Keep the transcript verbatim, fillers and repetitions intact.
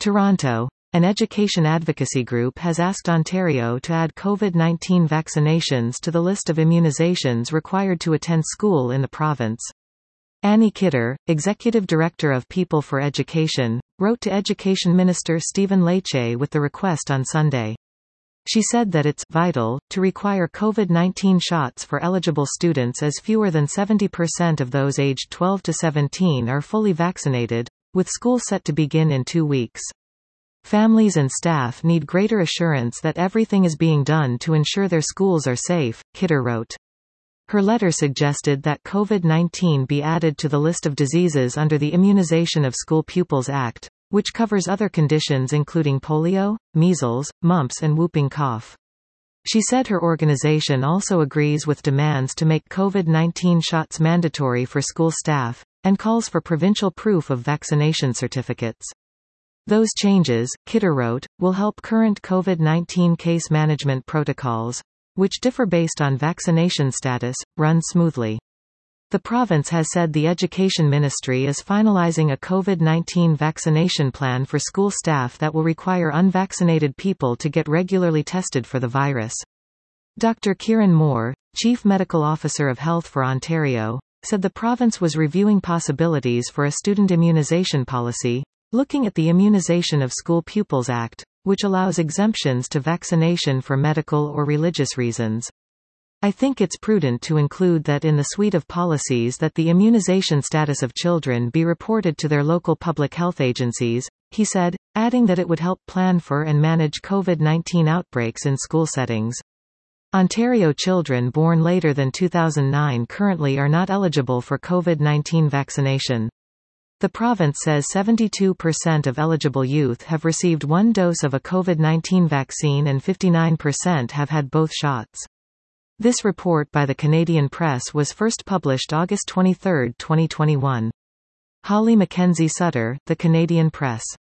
Toronto. An education advocacy group has asked Ontario to add COVID nineteen vaccinations to the list of immunizations required to attend school in the province. Annie Kidder, Executive Director of People for Education, wrote to Education Minister Stephen Lecce with the request on Sunday. She said that it's vital to require COVID nineteen shots for eligible students as fewer than seventy percent of those aged twelve to seventeen are fully vaccinated, with school set to begin in two weeks. Families and staff need greater assurance that everything is being done to ensure their schools are safe, Kidder wrote. Her letter suggested that COVID nineteen be added to the list of diseases under the Immunization of School Pupils Act, which covers other conditions including polio, measles, mumps and whooping cough. She said her organization also agrees with demands to make COVID nineteen shots mandatory for school staff, and calls for provincial proof of vaccination certificates. Those changes, Kidder wrote, will help current COVID nineteen case management protocols, which differ based on vaccination status, run smoothly. The province has said the Education Ministry is finalizing a COVID nineteen vaccination plan for school staff that will require unvaccinated people to get regularly tested for the virus. Doctor Kieran Moore, Chief Medical Officer of Health for Ontario, said the province was reviewing possibilities for a student immunization policy, looking at the Immunization of School Pupils Act, which allows exemptions to vaccination for medical or religious reasons. I think it's prudent to include that in the suite of policies that the immunization status of children be reported to their local public health agencies, he said, adding that it would help plan for and manage COVID nineteen outbreaks in school settings. Ontario children born later than two thousand nine currently are not eligible for COVID nineteen vaccination. The province says seventy-two percent of eligible youth have received one dose of a COVID nineteen vaccine and fifty-nine percent have had both shots. This report by the Canadian Press was first published August twenty-third, twenty twenty-one. Holly Mackenzie Sutter, The Canadian Press.